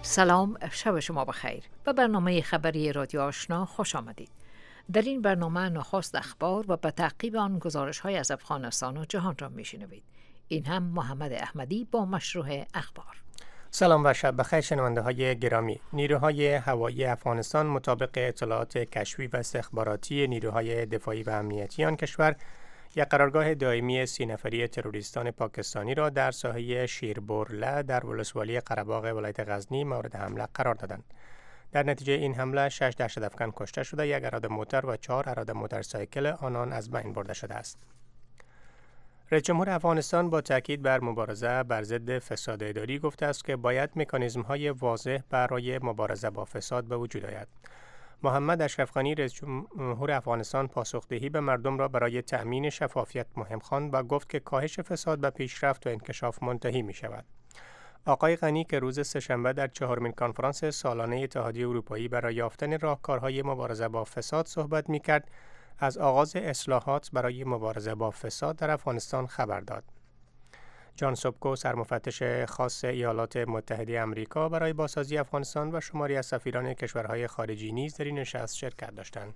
سلام، شب شما بخیر. به برنامه خبری رادیو آشنا خوش آمدید. در این برنامه نخست اخبار و به تعقیب آن گزارش‌های از افغانستان و جهان را می‌شنوید. این هم محمد احمدی با مشروع اخبار. سلام و شب بخیر شنونده های گرامی. نیروهای هوایی افغانستان مطابق اطلاعات کشفی و استخباراتی نیروهای دفاعی و امنیتی آن کشور یک قرارگاه دائمی 30 نفری تروریستان پاکستانی را در ساحه شیربورله در ولسوالی قره‌باغ ولایت غزنی مورد حمله قرار دادند. در نتیجه این حمله 6 دهشت‌افکن کشته شده، 1 اراده موتر و 4 اراده موتورسایکل آنان از بین برده شده است. رئیس جمهور افغانستان با تاکید بر مبارزه بر ضد فساد اداری گفته است که باید مکانیزم‌های واضح برای مبارزه با فساد به وجود آید. محمد اشرف غنی رئیس جمهور افغانستان پاسخدهی به مردم را برای تأمین شفافیت مهم خواند و گفت که کاهش فساد به پیشرفت و انکشاف منتهی می شود. آقای غنی که روز سه‌شنبه در 4مین کنفرانس سالانه اتحادیه اروپایی برای یافتن راهکارهای مبارزه با فساد صحبت می کرد، از آغاز اصلاحات برای مبارزه با فساد در افغانستان خبر داد. جان سوبکو، سرمفتش خاص ایالات متحده آمریکا برای بازسازی افغانستان و شماری از سفیران کشورهای خارجی نیز در این نشست شرکت داشتند.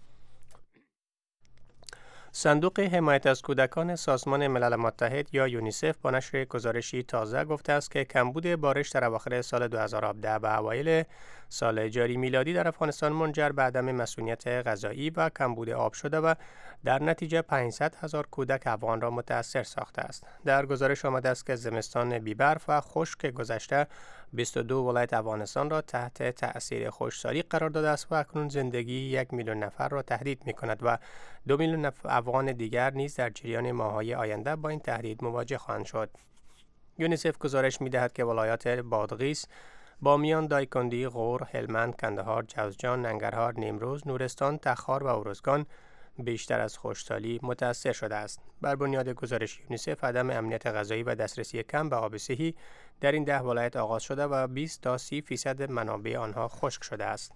صندوق حمایت از کودکان سازمان ملل متحد یا یونیسف با نشر گزارشی تازه گفته است که کمبود بارش در اواخر سال 2017 و اوایل سال جاری میلادی در افغانستان منجر به عدم مسئولیت غذایی و کمبود آب شده و در نتیجه 500,000 کودک افغان را متاثر ساخته است. در گزارش آمده است که زمستان بی‌برف و خشک گذشته 22 ولایت افغانستان را تحت تأثیر خشکسالی قرار داده است و اکنون زندگی 1 میلیون نفر را تهدید می‌کند و 2 میلیون افغان دیگر نیز در جریان ماه‌های آینده با این تهدید مواجه خواهند شد. یونیسف گزارش می‌دهد که ولایات بادغیس، بامیان، دایکندی، غور، هلمند، کندهار، جوزجان، ننگرهار، نیمروز، نورستان، تخار و ارزگان بیشتر از خشکسالی متاثر شده است. بر بنیاد گزارش یونیسف، عدم امنیت غذایی و دسترسی کم به آب صحی در این 10 ولایت آغاز شده و 20 تا 30% منابع آنها خشک شده است.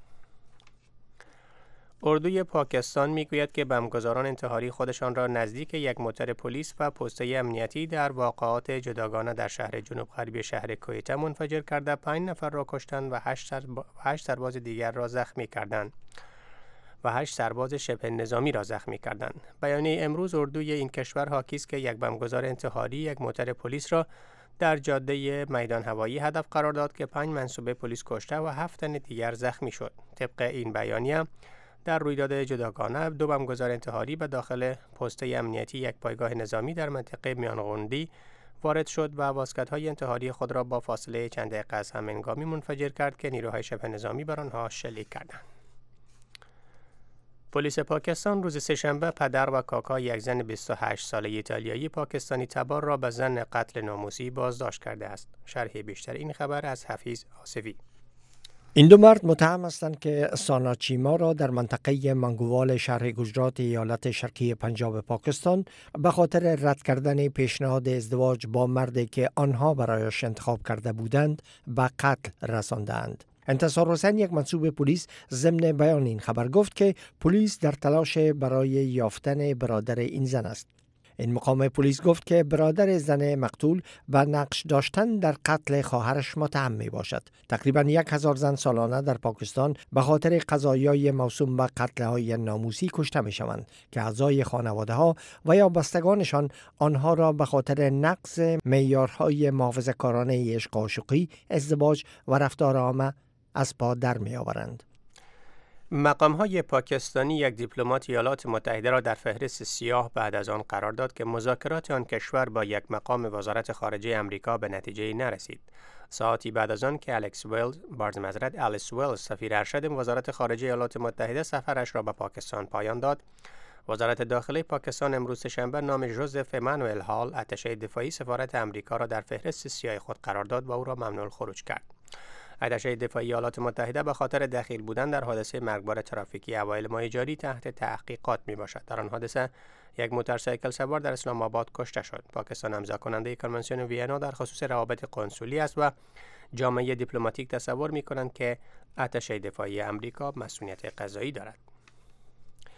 اردوی پاکستان میگوید که بمبگذاران انتحاری خودشان را نزدیک یک موتر پلیس و پسته امنیتی در واقعات جداگانه در شهر جنوب غربی شهر کویته منفجر کرده 5 نفر را کشتند و 8 سرباز دیگر را زخمی کردند و 8 سرباز شبه نظامی را زخمی کردند. بیانیه امروز اردوی این کشور حاکی است که یک بمبگذار انتحاری یک موتر پلیس را در جاده میدان هوایی هدف قرار داد که 5 منصوبه پلیس کشته و 7 تن دیگر زخمی شد. طبق این بیانیه در رویداد جداگانه 2 بمبگذار انتحاری به داخل پسته امنیتی یک پایگاه نظامی در منطقه میانغوندی وارد شد و واسکت‌های انتحاری خود را با فاصله چند دقیقه از هم هنگامی منفجر کرد که نیروهای شبه نظامی بر آنها شلیک کردند. پلیس پاکستان روز سه‌شنبه پدر و کاکا یک زن 28 ساله ایتالیایی پاکستانی تبار را به ظن قتل ناموسی بازداشت کرده است. شرح بیشتر این خبر از حفیظ آصفی. این 2 مرد متهم هستند که ساناچیما را در منطقه منگووال شهر گجرات ایالت شرقی پنجاب پاکستان به خاطر رد کردن پیشنهاد ازدواج با مردی که آنها برایش انتخاب کرده بودند به قتل رساندند. انتصار حسین، یک منصوب پلیس، ضمن بیان این خبر گفت که پلیس در تلاش برای یافتن برادر این زن است. این مقام پلیس گفت که برادر زن مقتول به نقش داشتن در قتل خواهرش متهم می باشد. تقریباً 1000 زن سالانه در پاکستان به خاطر قضایای موسوم به قتل‌های ناموسی کشته می شوند که اعضای خانواده ها و یا بستگانشان آنها را به خاطر نقض معیارهای محافظه‌کارانه عشق و عاشقی، ازدواج و رفتار عامه از پا در می آورند. مقام‌های پاکستانی یک دیپلمات ایالات متحده را در فهرست سیاه بعد از آن قرار داد که مذاکرات آن کشور با یک مقام وزارت خارجه آمریکا به نتیجه نرسید. ساعتی بعد از آن که آلیس ویلز، سفیر ارشد وزارت خارجه ایالات متحده، سفرش را به پاکستان پایان داد، وزارت داخلی پاکستان امروز شنبه نام ژوزف امانوئل هال، اتشه دفاعی سفارت آمریکا را در فهرست سیاه خود قرار داد و او را ممنوع الخروج کرد. اتشه دفاعی ایالات متحده به خاطر دخیل بودن در حادثه مرگبار ترافیکی اوایل ماه جاری تحت تحقیقات می باشد. در آن حادثه یک موتورسایکل سوار در اسلام آباد کشته شد. پاکستان امضا کننده کنونسیون وینا در خصوص روابط کنسولی است و جامعه دیپلماتیک تصور می کنند که اتشه دفاعی آمریکا مسئولیت قضایی دارد.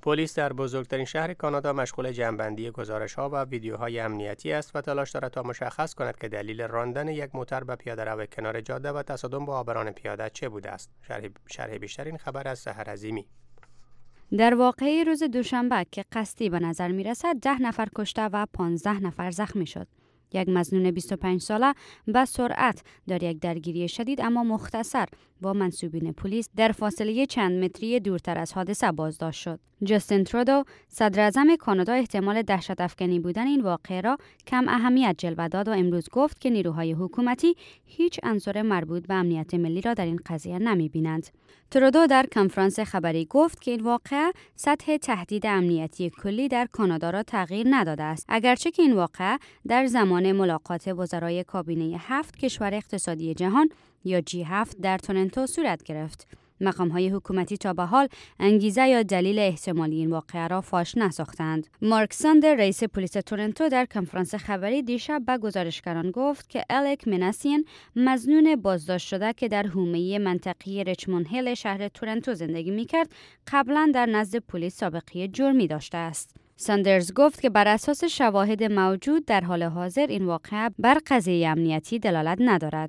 پلیس در بزرگترین شهر کانادا مشغول جمع‌بندی گزارش‌ها و ویدیوهای امنیتی است و تلاش دارد تا مشخص کند که دلیل راندن یک موتر به پیاده‌رو کنار جاده و تصادم با عابران پیاده چه بوده است. شرح بیشتر این خبر از سحر عظیمی. در واقعه روز دوشنبه که قصدی به نظر می رسد 10 نفر کشته و 15 نفر زخمی شد. یک مظنون 25 ساله به سرعت در یک درگیری شدید اما مختصر با منصوبین پلیس در فاصله چند متری دورتر از حادثه بازداشت شد. جاستین ترودو، صدر اعظم کانادا، احتمال دهشت افکنی بودن این واقعه را کم اهمیت جلوه داد و امروز گفت که نیروهای حکومتی هیچ عنصر مربوط به امنیت ملی را در این قضیه نمی بینند. ترودو در کنفرانس خبری گفت که این واقعه سطح تهدید امنیتی کلی در کانادا را تغییر نداده است، اگرچه که این واقعه در زمان ملاقات وزرای کابینه 7 کشور اقتصادی جهان یا G7 در تورنتو صورت گرفت. مقام‌های حکومتی تا به حال انگیزه یا دلیل احتمالی این واقعه را فاش نساختند. مارک ساندر، رئیس پلیس تورنتو، در کنفرانس خبری دیشب به گزارشگران گفت که الک مناسین، مظنون بازداشت شده که در حومه منطقی ریچموند هیل شهر تورنتو زندگی می‌کرد، قبلا در نزد پلیس سابقه جرمی داشته است. ساندرز گفت که بر اساس شواهد موجود در حال حاضر این واقعه بر قضیه امنیتی دلالت ندارد.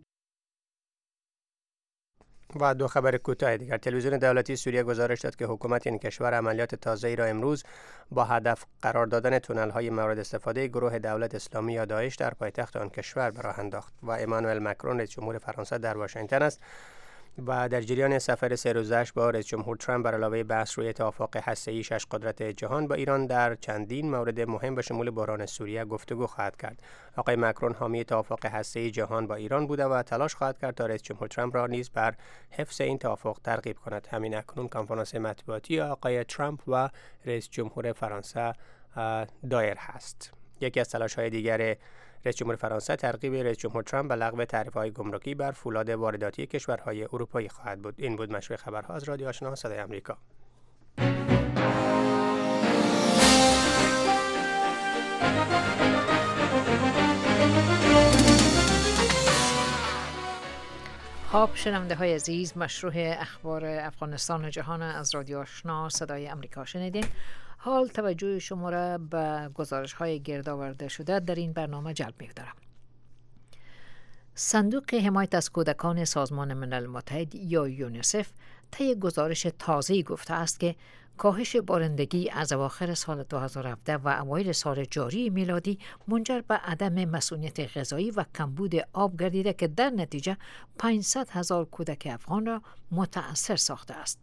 و دو خبر کوتاه دیگر. تلویزیون دولتی سوریه گزارش داد که حکومت این کشور عملیات تازه‌ای را امروز با هدف قرار دادن تونل‌های مورد استفاده گروه دولت اسلامی یا داعش در پایتخت آن کشور به راه انداخت و امانوئل مکرون، رئیس جمهور فرانسه، در واشنگتن است و در جریان سفر 3 روزه‌اش با رئیس جمهور ترامپ بر علاوه بحث روی توافق هسته‌ای 6 قدرت جهان با ایران در چندین مورد مهم به شمول بحران سوریه گفتگو خواهد کرد. آقای مکرون حامی توافق هسته‌ای جهان با ایران بوده و تلاش خواهد کرد تا رئیس جمهور ترامپ را نیز بر حفظ این توافق ترغیب کند. همین اکنون کنفرانس مطبوعاتی آقای ترامپ و رئیس جمهور فرانسه دایر هست. یکی از تلاش‌های دیگر رئیس جمهور فرانسه ترغیب رئیس جمهور ترامپ به لغو تعرفه‌های گمرکی بر فولاد وارداتی کشورهای اروپایی خواهد بود. این بود مشروع خبرها از رادیو آشنا صدای آمریکا. خب شنونده های عزیز، مشروع اخبار افغانستان و جهان از رادیو آشنا صدای آمریکا شنیدین. حال توجه شما را به گزارش های گردآورده شده در این برنامه جلب می دارم. صندوق حمایت از کودکان سازمان ملل متحد یا یونیسف طی گزارش تازه‌ای گفته است که کاهش بارندگی از اواخر سال 2017 و اوایل سال جاری میلادی منجر به عدم مسئولیت غذایی و کمبود آب گردیده که در نتیجه 500,000 کودک افغان را متأثر ساخته است.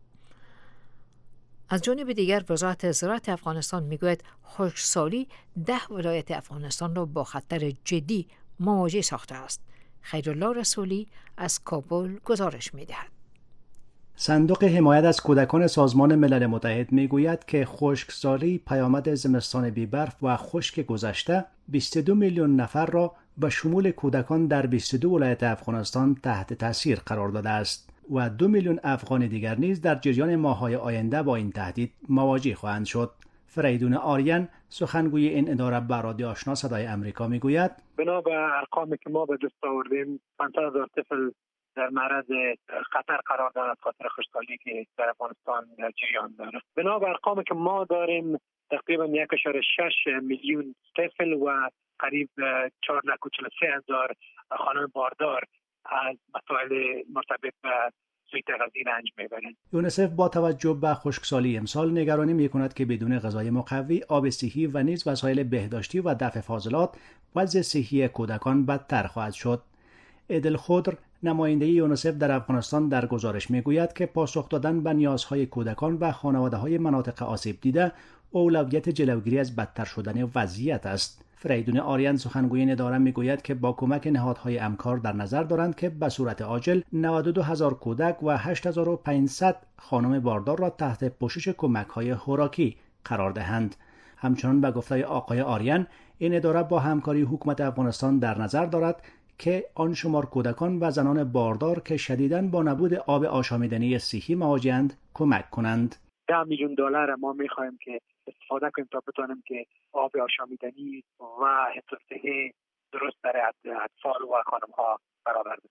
از جانب دیگر وزارت زراعت افغانستان میگوید خشکسالی 10 ولایت افغانستان را با خطر جدی مواجه ساخته است. خیرالله رسولی از کابل گزارش میدهد. صندوق حمایت از کودکان سازمان ملل متحد میگوید که خشکسالی پیامد زمستان بی‌برف و خشک گذشته 22 میلیون نفر را به شمول کودکان در 22 ولایت افغانستان تحت تاثیر قرار داده است و 2 میلیون افغان دیگر نیز در جریان ماه‌های آینده با این تهدید مواجه خواهند شد. فریدون آریان، سخنگوی این اداره، به رادیو آشنا صدای آمریکا میگوید بنا به ارقامی که ما به دست آوردیم 500,000 طفل در معرض خطر قرار دارد از خاطر خشکسالی که در افغانستان در جریان دارد. بنا به ارقامی که ما داریم تقریبا 1.6 میلیون طفل و قریب 443,000 خانم باردار از مسائل مرتبط به سویت غذایی رنج میبرند. یونیسف با توجه به خشکسالی امسال نگرانی میکند که بدون غذای مقوی، آب صحی و نیز وسایل بهداشتی و دفع فاضلات وضع صحی کودکان بدتر خواهد شد. عدل خضر، نماینده یونیسف در افغانستان، در گزارش میگوید که پاسخ دادن به نیازهای کودکان و خانواده‌های مناطق آسیب دیده اولویت جلوگیری از بدتر شدن وضعیت است. فریدون آریان، سخنگوی این اداره، میگوید که با کمک نهادهای همکار در نظر دارند که به صورت عاجل 92,000 کودک و 8,500 خانم باردار را تحت پوشش کمک‌های خوراکی قرار دهند. همچنان به گفته آقای آریان، این اداره با همکاری حکومت افغانستان در نظر دارد که آن شمار کودکان و زنان باردار که شدیداً با نبود آب آشامیدنی صحی مواجه‌اند کمک کنند. 10 میلیون دلار ما می‌خوایم که استفاده کنیم تا بتوانیم که آب آشامیدنی و حفظ صحی درست برای اطفال و خانم‌ها برآورده کنیم.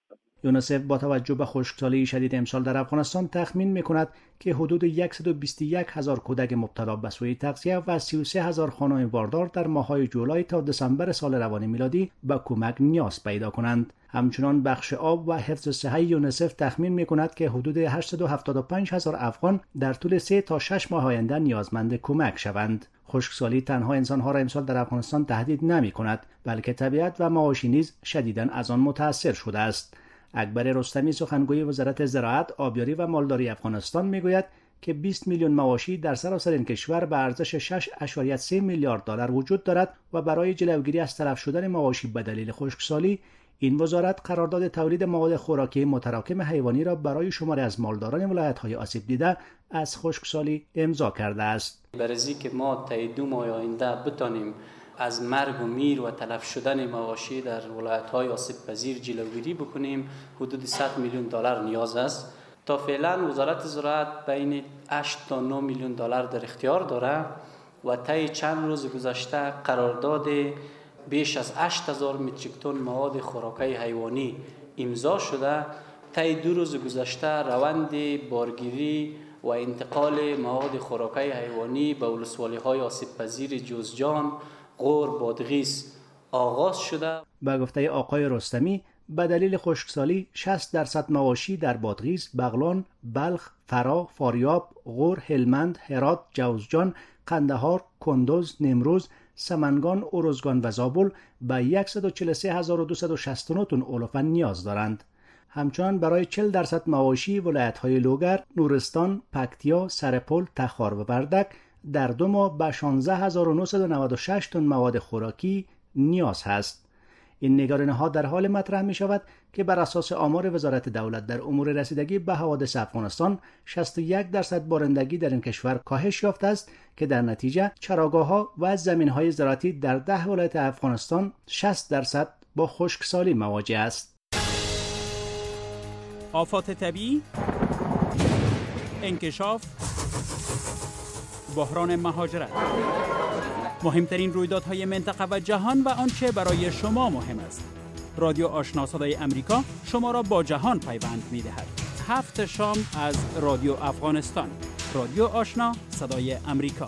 یونیسف با توجه به خشکسالی شدید امسال در افغانستان تخمین می‌کند که حدود 121,000 کودک مبتلا به سوء تغذیه و 33,000 خانواده باردار در ماه‌های جولای تا دسامبر سال روان میلادی به کمک نیاز پیدا کنند. همچنان بخش آب و حفظ صحی یونیسف تخمین می‌کند که حدود 875,000 افغان در طول 3 تا 6 ماه آینده نیازمند کمک شوند. خشکسالی تنها انسان‌ها را امسال در افغانستان تهدید نمی‌کند، بلکه طبیعت و مواشی نیز شدیداً از آن متأثر شده است. اکبر رستمی سخنگوی وزارت زراعت، آبیاری و مالداری افغانستان میگوید که 20 میلیون مواشی در سراسر این کشور به ارزش 6.3 میلیارد دلار وجود دارد و برای جلوگیری از تلف شدن مواشی به دلیل خشکسالی این وزارت قرارداد تولید مواد خوراکی متراکم حیوانی را برای شماری از مالداران ولایت‌های آسیب دیده از خشکسالی امضا کرده است. برای که ما تا 2 ماه آینده بتانیم از مرگ و میر و تلف شدن مواشی در ولایت‌های آسیب پذیر جلوگیری بکنیم، حدود 100 میلیون دلار نیاز است. تا فعلا وزارت زراعت بین 8 تا 9 میلیون دلار در اختیار داره و طی چند روز گذشته قرارداد بیش از 8000 متریک تن مواد خوراکی حیوانی امضا شده. طی 2 روز گذشته روند بارگیری و انتقال مواد خوراکی حیوانی به ولسوالی‌های آسیب پذیر جوزجان، غور، بادغیس آغاز شده. به گفته آقای رستمی به دلیل خشکسالی 60% مواشی در بادغیس، بغلان، بلخ، فرا، فاریاب، غور، هلمند، هرات، جوزجان، قندهار، کندوز، نیمروز، سمنگان، ارزگان و زابل به 143,269 تن علوفه نیاز دارند. همچنان برای 40% مواشی ولایت‌های لوگر، نورستان، پکتیا، سرپل، تخار و وردک در 2 ماه به 16,996 تن مواد خوراکی نیاز هست. این نگرانی‌ها در حال مطرح می‌شود که بر اساس آمار وزارت دولت در امور رسیدگی به حوادث افغانستان 61% بارندگی در این کشور کاهش یافته است که در نتیجه چراگاه‌ها و زمین‌های زراعتی در 10 ولایت افغانستان 60% با خشکسالی مواجه است. آفات طبیعی، انکشاف، بحران مهاجرت، مهمترین رویدادهای منطقه و جهان و آنچه برای شما مهم است. رادیو آشنا صدای امریکا شما را با جهان پیوند می‌دهد. 7 شام از رادیو افغانستان. رادیو آشنا صدای امریکا.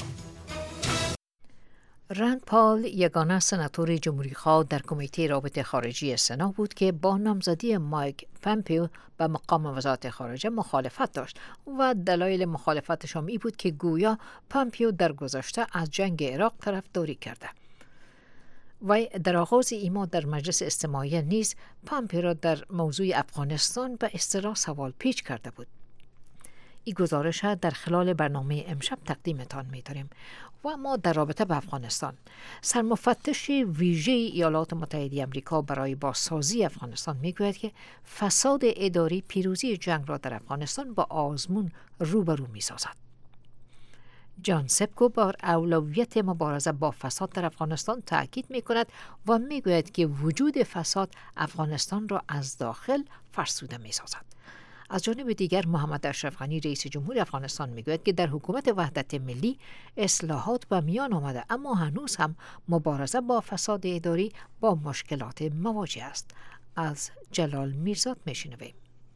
رند پال یگانه سناتور جمهوری‌خواه در کمیته رابطه خارجی سنا بود که با نامزدی مایک پامپیو به مقام وزارت خارجه مخالفت داشت و دلایل مخالفتش هم این بود که گویا پامپیو در گذشته از جنگ عراق طرفداری کرده. و در آغاز ایما در مجلس استماعی نیز پامپیو را در موضوع افغانستان به اصطلاح سوال پیچ کرده بود. این گزارش در خلال برنامه امشب تقدیمتان می‌داریم. و ما در رابطه با افغانستان، سرمفتش ویژه ایالات متحده آمریکا برای بازسازی افغانستان میگوید که فساد اداری پیروزی جنگ را در افغانستان با آزمون روبرو میسازد. جان سپکو بر اولویت مبارزه با فساد در افغانستان تاکید میکند و میگوید که وجود فساد افغانستان را از داخل فرسوده میسازد. از جانب دیگر محمد اشرف غنی رئیس جمهور افغانستان میگوید که در حکومت وحدت ملی اصلاحات به میان آمده، اما هنوز هم مبارزه با فساد اداری با مشکلات مواجه است. از جلال میرزاد میشنویم.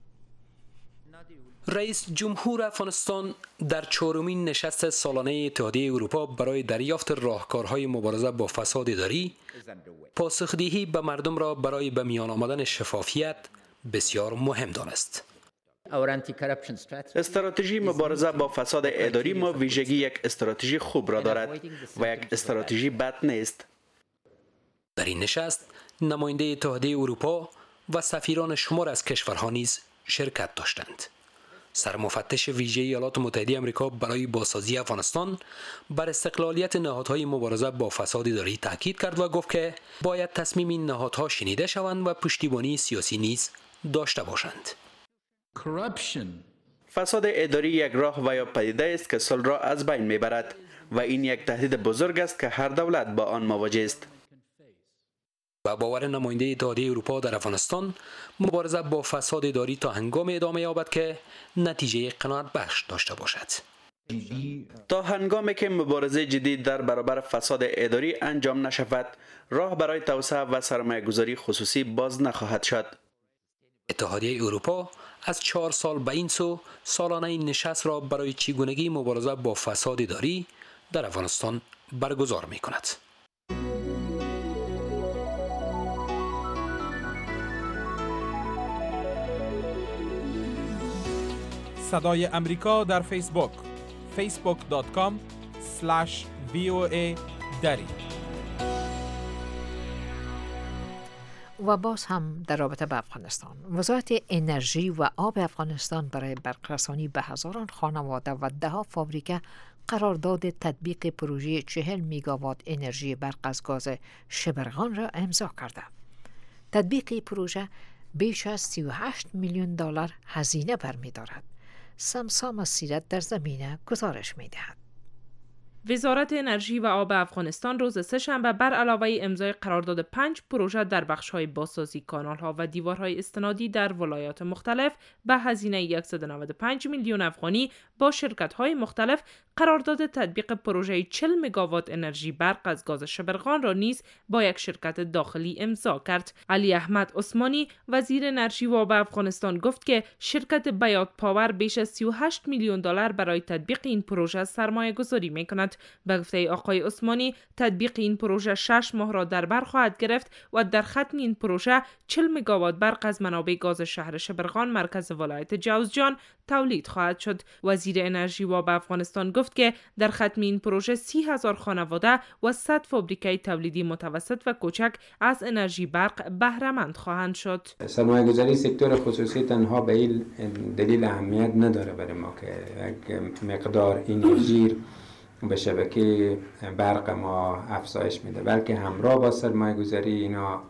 رئیس جمهور افغانستان در 4مین نشست سالانه اتحادیه اروپا برای دریافت راهکارهای مبارزه با فساد اداری، پاسخدهی به مردم را برای به میان آمدن شفافیت بسیار مهم دانست. استراتژی مبارزه با فساد اداری ما ویژگی یک استراتژی خوب را دارد و یک استراتژی بد نیست. در این نشست نماینده اتحادیه اروپا و سفیران شمار از کشورها نیز شرکت داشتند. سرمفتش ویژه ایالات متحده آمریکا برای بازسازی افغانستان بر استقلالیت نهادهای مبارزه با فساد اداری تاکید کرد و گفت که باید تصمیم این نهادها شنیده شوند و پشتیبانی سیاسی نیز داشته باشند. فساد اداری یک راه و یا پدیده است که صلح را از بین میبرد و این یک تهدید بزرگ است که هر دولت با آن مواجه است. با باور نماینده اتحادیه اروپا در افغانستان، مبارزه با فساد اداری تا هنگام ادامه یابد که نتیجه قناعت بخش داشته باشد. تا هنگامی که مبارزه جدی در برابر فساد اداری انجام نشود، راه برای توسعه و سرمایه‌گذاری خصوصی باز نخواهد شد. اتحادیه اروپا از 4 سال به این سو سالانه این نشست را برای چگونگی مبارزه با فساد اداری در افغانستان برگزار می کند. صدای امریکا در فیسبوک facebook.com/VOA دری. و باز هم در رابطه با افغانستان، وزارت انرژی و آب افغانستان برای برقراری به هزاران خانواده و ده‌ها فابریکه قرارداد تطبیق پروژه 40 میگاوات انرژی برق از گاز شبرغان را امضا کرده. تطبیق پروژه بیش از 38 میلیون دلار هزینه برمی‌دارد. سمسام سیرت در زمینه گزارش می‌دهد. وزارت انرژی و آب افغانستان روز سه‌شنبه بر علاوه امضای قرارداد 5 پروژه در بخش‌های بازسازی کانال‌ها و دیوارهای استنادی در ولایات مختلف به هزینه 195 میلیون افغانی با شرکت‌های مختلف قرارداد تطبیق پروژه 40 مگاوات انرژی برق از گاز شبرغان را نیز با یک شرکت داخلی امضا کرد. علی احمد عثمانی وزیر انرژی و آب افغانستان گفت که شرکت بیات پاور بیش از 38 میلیون دلار برای تطبیق این پروژه سرمایه‌گذاری می‌کند. به گفته آقای عثمانی تطبیق این پروژه 6 ماه را در بر خواهد گرفت و در ختم این پروژه 40 مگاوات برق از منابع گاز شهر شبرغان مرکز ولایت جوزجان تولید خواهد شد. وزیر انرژی و آب افغانستان گفت که در ختم این پروژه 30,000 خانواده و 100 فابریکه تولیدی متوسط و کوچک از انرژی برق بهره مند خواهند شد. سرمایه‌گذاری سکتور خصوصی تنها به این دلیل اهمیت نداره برای ما که یک مقدار انرژی به شبکه برق ما افزایش میده، بلکه همراه با سرمایه‌گذاری اینا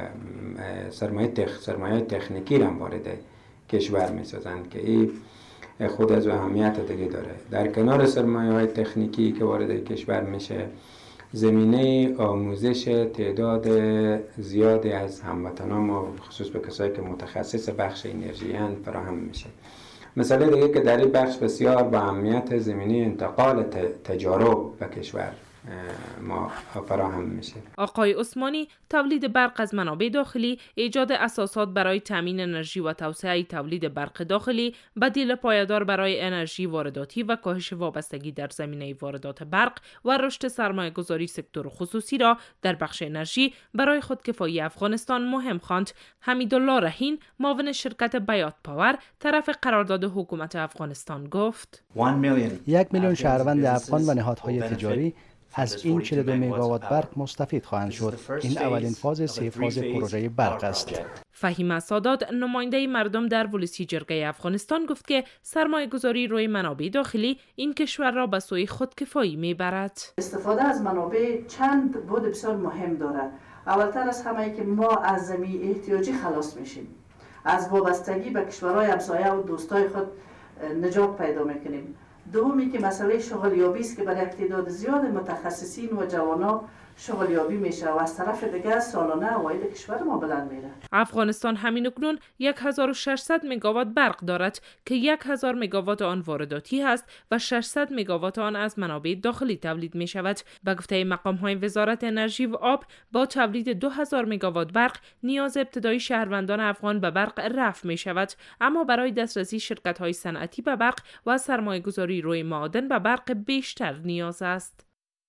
سرمایه تکنیکی را وارد کشور میسازند که این خود از اهمیت دیگه داره. در کنار سرمایه‌های تکنیکی که وارد کشور میشه، زمینه آموزش تعداد زیادی از هموطنان ما خصوص به کسایی که متخصص بخش انرژی اند فراهم میشه. مثلا دیگه که در این بخش بسیار با اهمیت زمینه انتقال تجارب به کشور ما فراهم میشه. آقای عثمانی تولید برق از منابع داخلی، ایجاد اساسات برای تامین انرژی و توسعه تولید برق داخلی، بدیل پایدار برای انرژی وارداتی و کاهش وابستگی در زمینه واردات برق و رشد سرمایه‌گذاری سکتور خصوصی را در بخش انرژی برای خودکفایی افغانستان مهم خواند. حمیدالله رهین معاون شرکت بیات پاور طرف قرارداد حکومت افغانستان گفت 1 میلیون شهروند افغان و نهادهای تجاری از این 42 مگاوات برق مستفید خواهند شد. این اولین فاز 3 فاز پروژه برق است. فهیم سادات نماینده مردم در ولسی جرگه افغانستان گفت که سرمایه‌گذاری روی منابع داخلی این کشور را به سوی خودکفایی میبرد. استفاده از منابع چند بود بسیار مهم داره. اولتر از همه که ما از زمین احتیاجی خلاص میشیم، از وابستگی به کشورهای همسایه و دوستای خود نجات پیدا میکنیم. دومی که مسئله شغلیابی است که برای تعداد زیاد متخصصین و جوانا شغلیابی میشه و از طرف دیگه سالانه عواید کشور ما بلند میره. افغانستان همین اکنون 1600 مگاوات برق دارد که 1000 مگاوات آن وارداتی است و 600 مگاوات آن از منابع داخلی تولید می شود. به گفته مقام‌های وزارت انرژی و آب، با تولید 2000 مگاوات برق نیاز ابتدایی شهروندان افغان به برق رفع می شود، اما برای دسترسی شرکت‌های صنعتی به برق و سرمایه‌گذاری روی معادن به برق بیشتر نیاز است.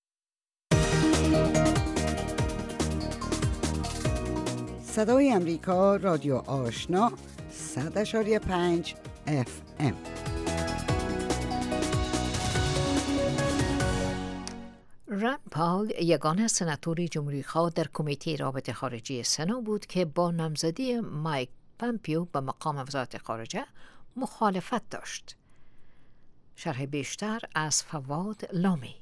صدای امریکا، رادیو آشنا، 100.5 FM. رند پال یگانه سناتور جمهوری‌خواه در کمیته رابطه خارجی سنا بود که با نامزدی مایک پامپیو به مقام وزارت خارجه مخالفت داشت. شرح بیشتر از فواد لامی.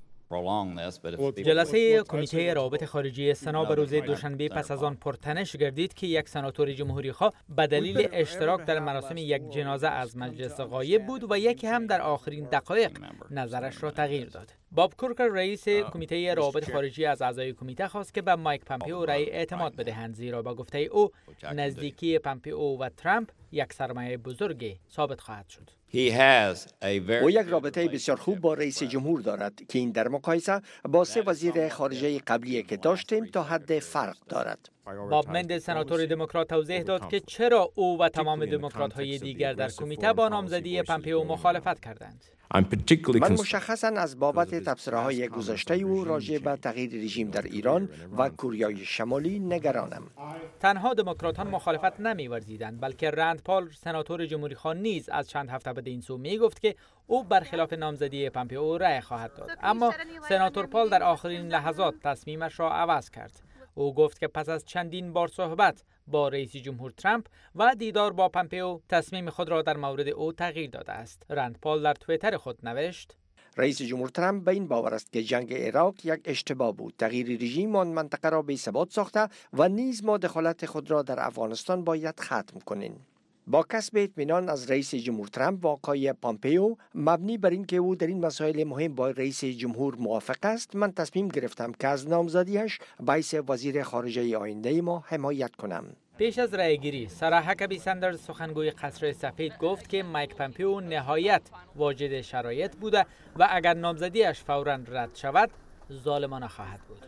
جلسه کمیته روابط خارجی سنا به روز دوشنبه پس از آن پرتنش گردید که یک سناتور جمهوری خواه به دلیل اشتراک در مراسم یک جنازه از مجلس غایب بود و یکی هم در آخرین دقایق نظرش را تغییر داد. باب کورکر رئیس کمیته روابط خارجی از اعضای کمیته خواست که به مایک پامپئو رأی اعتماد بدهند، زیرا با گفته او نزدیکی پامپئو و ترامپ یک سرمایه بزرگی ثابت خواهد شد. او یک رابطه بسیار خوب با رئیس جمهور دارد که این در مقایسه با 3 وزیر خارجه قبلی که داشتیم تا حد فرق دارد. باب مندز سناتور دموکرات توضیح داد که چرا او و تمام دموکرات‌های دیگر در کمیته با نامزدی پامپئو مخالفت کردند. من مشخصاً از بابت تبصره‌های گذشته او راجع به تغییر رژیم در ایران و کوریای شمالی نگرانم. تنها دموکراتان مخالفت نمی‌ورزیدند، بلکه رند پال سناتور جمهوری‌خواه نیز از چند هفته بعد این سو می‌گفت که او برخلاف نامزدی پامپئو رأی خواهد داد. اما سناتور پال در آخرین لحظات تصمیمش را عوض کرد. او گفت که پس از چندین بار صحبت با رئیس جمهور ترامپ و دیدار با پامپئو تصمیم خود را در مورد او تغییر داده است. رند پال در توییتر خود نوشت: رئیس جمهور ترامپ به این باور است که جنگ عراق یک اشتباه بود. تغییر رژیم آن منطقه را بی‌ثبات ساخته و نیز ما دخالت خود را در افغانستان باید ختم کنیم. با کسب اطمینان از رئیس جمهور ترامپ و آقای پامپئو مبنی بر اینکه او در این مسائل مهم با رئیس جمهور موافق است، من تصمیم گرفتم که از نامزدیش باعث وزیر خارجه آینده ما حمایت کنم. پیش از رأیگیری، سارا هکابی سندرز سخنگوی قصر سفید گفت که مایک پامپئو نهایت واجد شرایط بوده و اگر نامزدیش فوراً رد شود، ظالمانه خواهد بود.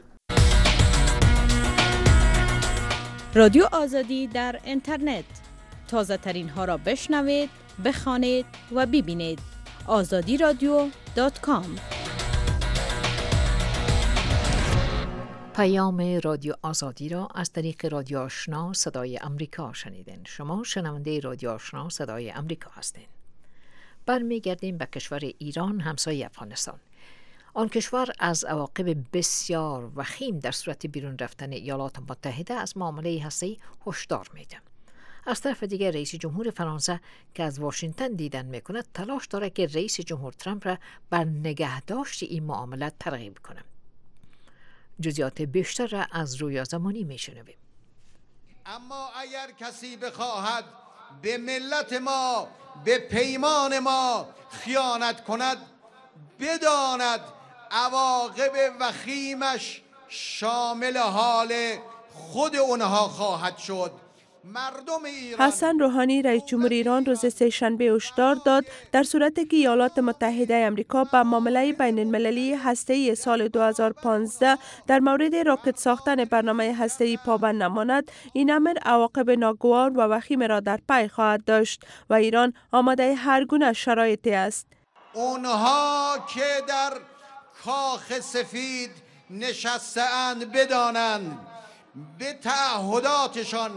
رادیو آزادی در اینترنت، تازه ترین ها را بشنوید، بخوانید و ببینید. azadiradio.com. پیام رادیو آزادی را از طریق رادیو آشنا صدای امریکا شنیدین. شما شنونده رادیو آشنا صدای امریکا هستین. برمیگردیم به کشور ایران، همسایه افغانستان. آن کشور از عواقب بسیار وخیم در صورت بیرون رفتن ایالات متحده از معامله هسته‌ای هشدار میده. از طرف دیگر رئیس جمهور فرانسه که از واشنگتن دیدن میکند تلاش داره که رئیس جمهور ترامپ را بر نگهداشت این معاملات ترغیب کنه. جزئیات بیشتر را از رویا زمانی میشنویم. اما اگر کسی بخواهد به ملت ما، به پیمان ما خیانت کند، بداند عواقب وخیمش شامل حال خود اونها خواهد شد. حسن روحانی رئیس جمهور ایران روز سه‌شنبه هشدار داد در صورتی که ایالات متحده آمریکا به معامله بین المللی هسته‌ای سال 2015 در مورد راکت ساختن برنامه هسته‌ای پابند نماند، این امر عواقب ناگوار و وخیم را در پی خواهد داشت و ایران آماده هر گونه شرایطی است. اونها که در کاخ سفید نشسته‌اند بدانند به تعهداتشان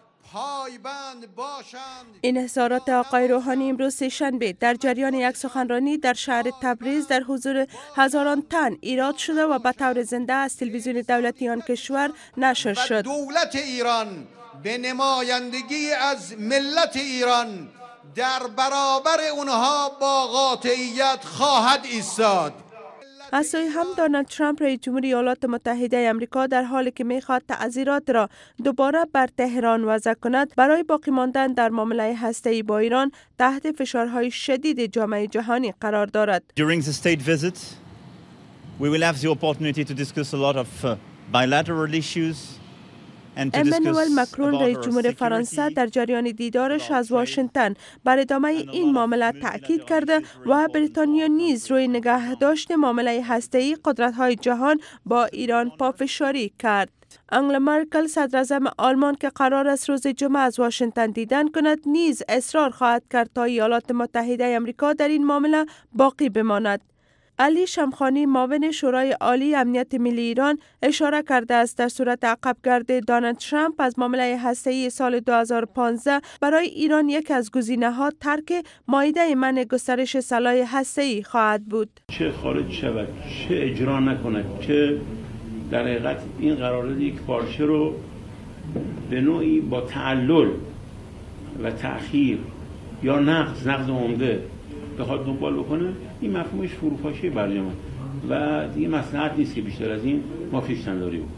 پایبند باشند. این اظهارات آقای روحانی امروز سه‌شنبه در جریان یک سخنرانی در شهر تبریز در حضور هزاران تن ایراد شده و به طور زنده از تلویزیون دولتی آن کشور نشر شد. دولت ایران به نمایندگی از ملت ایران در برابر اونها با قاطعیت خواهد ایستاد. از سوی هم دونالد ترامپ رئیس جمهور ایالات متحده آمریکا در حالی که میخواد تعزیرات را دوباره بر تهران وضع کند، برای باقی ماندن در معامله هسته‌ای با ایران تحت فشارهای شدید جامعه جهانی قرار دارد. During the state visit, we will have the opportunity to discuss a lot of bilateral issues. امانوئل مکرون رئیس جمهور فرانسه در جریان دیدارش از واشنگتن بر ادامه این معامله تاکید کرده و بریتانیا نیز روی نگهداشت معامله هسته‌ای قدرت‌های جهان با ایران پافشاری کرد. انگلا مرکل صدراعظم آلمان که قرار است روز جمعه از واشنگتن دیدن کند، نیز اصرار خواهد کرد تا ایالات متحده آمریکا در این معامله باقی بماند. علی شمخانی معاون شورای عالی امنیت ملی ایران اشاره کرده است در صورت عقبگرد دونالد ترامپ از معامله هسته‌ای سال 2015 برای ایران یک از گزینه‌ها ترک مائده منع گسترش سلاح هسته‌ای خواهد بود. چه خارج شود، چه اجرا نکند، چه در حقیقت این قرارداد یک پارچه رو به نوعی با تعلل و تأخیر یا نقض عمده بخواد دنبال بکنه، این مفهومش فروپاشی برجامه و دیگه مصلحت نیست که بیشتر از این ما خویشتنداری بود.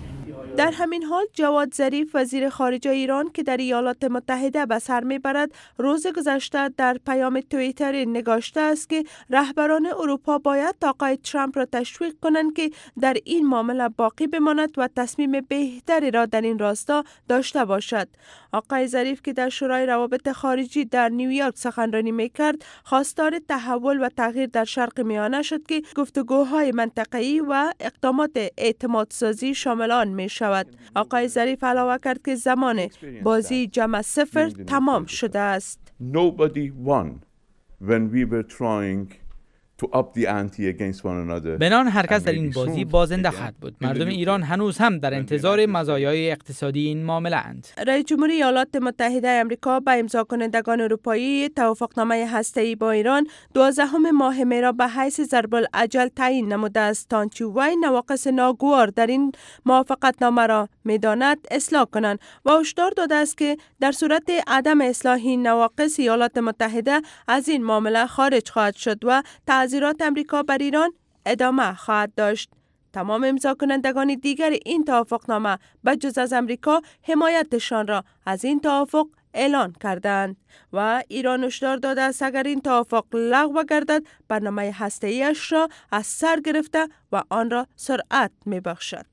در همین حال جواد ظریف وزیر خارجه ایران که در ایالات متحده به سر میبرد روز گذشته در پیام توییتر نگاشته است که رهبران اروپا باید آقای ترامپ را تشویق کنند که در این معامله باقی بماند و تصمیم بهتری را در این راستا داشته باشد. آقای ظریف که در شورای روابط خارجی در نیویورک سخنرانی میکرد خواستار تحول و تغییر در شرق میانه شد که گفتگوهای منطقه‌ای و اقدامات اعتمادسازی شامل آن می شود. آقای ظریف علاوه کرد که زمان بازی جمع صفر تمام شده است. Nobody won when we were trying to up the ante against one another. بنان هر کس در این بازی بازنده خواهد بود. مردم ایران هنوز هم در انتظار مزایای اقتصادی این معامله اند. رئیس جمهوری ایالات متحده آمریکا با امضا کنندگان اروپایی توافقنامه هسته‌ای با ایران 12 ماه می را به حیث ضرب الاجل تعیین نموده است تا آنچه وی نواقص ناگوار در این موافقتنامه را می‌داند اصلاح کنند و هشدار داده است که در صورت عدم اصلاح این نواقص ایالات متحده از این معامله خارج خواهد شد و تعزیرات امریکا بر ایران ادامه خواهد داشت. تمام امضا کنندگان دیگر این توافقنامه بجز از امریکا حمایتشان را از این توافق اعلان کردند و ایران هشدار داده است اگر این توافق لغو گردد برنامه هسته‌ای‌اش را از سر گرفته و آن را سرعت می‌بخشد.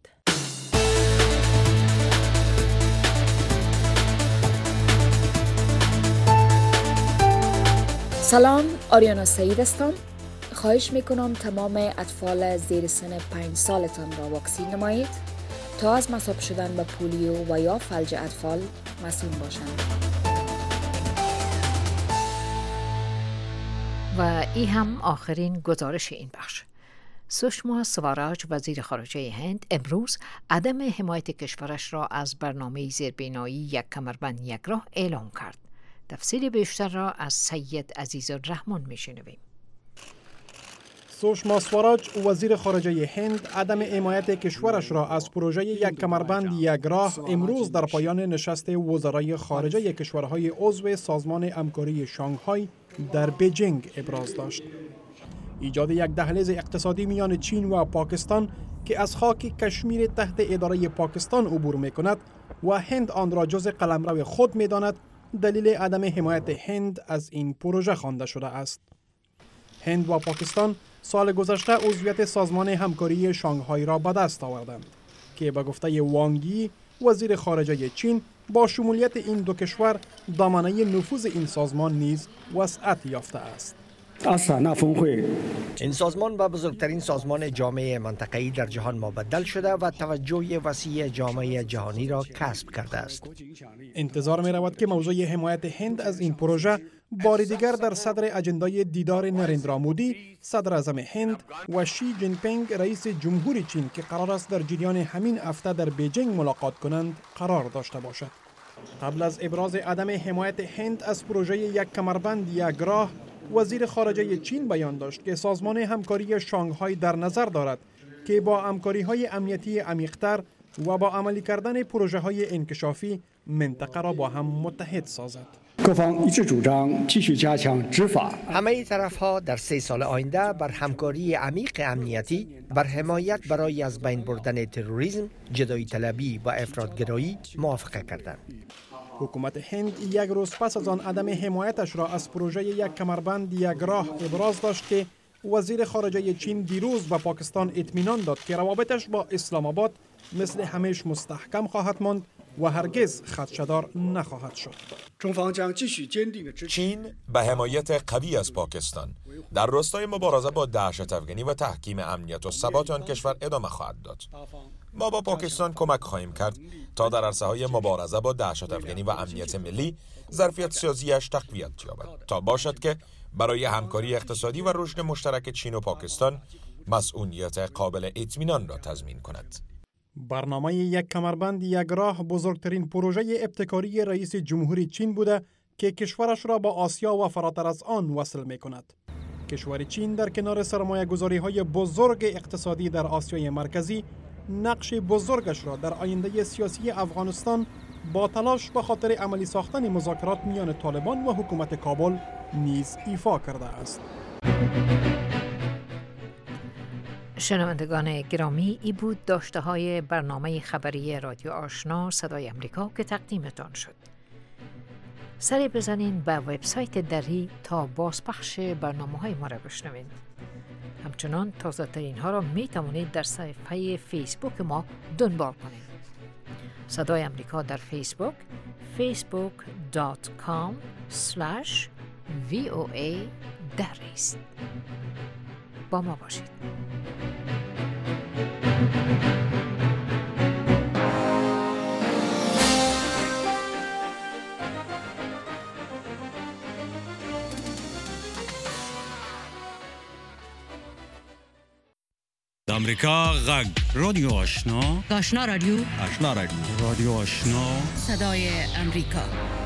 سلام، آریانا سعید هستم. خواهش میکنم تمام اطفال زیر سن 5 سالتان را واکسین نمایید تا از مصاب شدن به پولیو و یا فلج اطفال مسئول باشند. و این هم آخرین گزارش این بخش. سشما سواراج وزیر خارجه هند امروز عدم حمایت کشورش را از برنامه زیربنایی یک کمربند یک راه اعلام کرد. تفصیل بیشتر را از سید عزیزالرحمن میشنویم. سشما سواراج وزیر خارجه هند عدم حمایت کشورش را از پروژه یک کمربند یک راه امروز در پایان نشست وزرای خارجه کشورهای عضو سازمان همکاری شانگهای در بیجینگ ابراز داشت. ایجاد یک دهلیز اقتصادی میان چین و پاکستان که از خاک کشمیر تحت اداره پاکستان عبور میکند و هند آن را جز قلمرو خود میداند دلیل عدم حمایت هند از این پروژه خوانده شده است. هند و پاکستان سال گذشته عضویت سازمان همکاری شانگهای را به دست آوردند که به گفته وانگ یی وزیر خارجه چین با شمولیت این دو کشور دامنه نفوذ این سازمان نیز وسعت یافته است. این سازمان به بزرگترین سازمان جامعه منطقه‌ای در جهان مبدل شده و توجه وسیع جامعه جهانی را کسب کرده است. انتظار می رود که موضوع حمایت هند از این پروژه بار دیگر در صدر اجندای دیدار نریندرا مودی صدر اعظم هند و شی جین پینگ رئیس جمهوری چین که قرار است در جریان همین هفته در بیجینگ ملاقات کنند قرار داشته باشد. قبل از ابراز عدم حمایت هند از پروژه یک کمربند یک راه، وزیر خارجه چین بیان داشت که سازمان همکاری شانگهای در نظر دارد که با همکاری‌های امنیتی عمیق‌تر و با عملی کردن پروژه‌های انکشافی منطقه را با هم متحد سازد. همه طرف‌ها در 3 سال آینده بر همکاری عمیق امنیتی، بر حمایت برای از بین بردن تروریسم، جدایی طلبی و افراطگرایی موافقه کردند. حکومت هند یک روز پس از آن عدم حمایتش را از پروژه یک کمربند یک راه ابراز داشت که وزیر خارجه چین دیروز به پاکستان اطمینان داد که روابطش با اسلام آباد مثل همیشه مستحکم خواهد ماند و هرگز خدشه‌دار نخواهد شد. چین به حمایت قوی از پاکستان در راستای مبارزه با دهشت افغانی و تحکیم امنیت و ثبات آن کشور ادامه خواهد داد. ما با پاکستان کمک خواهیم کرد تا در عرصه‌های مبارزه با دهشت افغانی و امنیت ملی ظرفیت سیاسیش تقویت یابد تا باشد که برای همکاری اقتصادی و رشد مشترک چین و پاکستان مسئولیت قابل اطمینان را تضمین کند. برنامه یک کمربند یک راه بزرگترین پروژه ابتکاری رئیس جمهوری چین بوده که کشورش را با آسیا و فراتر از آن وصل می کند. کشور چین در کنار سرمایه‌گذاری‌های بزرگ اقتصادی در آسیای مرکزی نقش بزرگش را در آینده سیاسی افغانستان با تلاش به خاطر عملی ساختن مذاکرات میان طالبان و حکومت کابل نیز ایفا کرده است. شنوندگان گرامی، ای بود داشته های برنامه خبری رادیو آشنا صدای امریکا که تقدیمتان شد. سری بزنین به وبسایت دری تا بازپخش برنامه های ما را بشنوید. همچنان تازه ترین ها را می توانید در صفحه فیسبوک ما دنبال کنید. صدای امریکا در فیسبوک facebook.com/VOA دری است. با ما باشید. امریکا غږ رادیو آشنا آشنا رادیو رادیو آشنا صدای امریکا.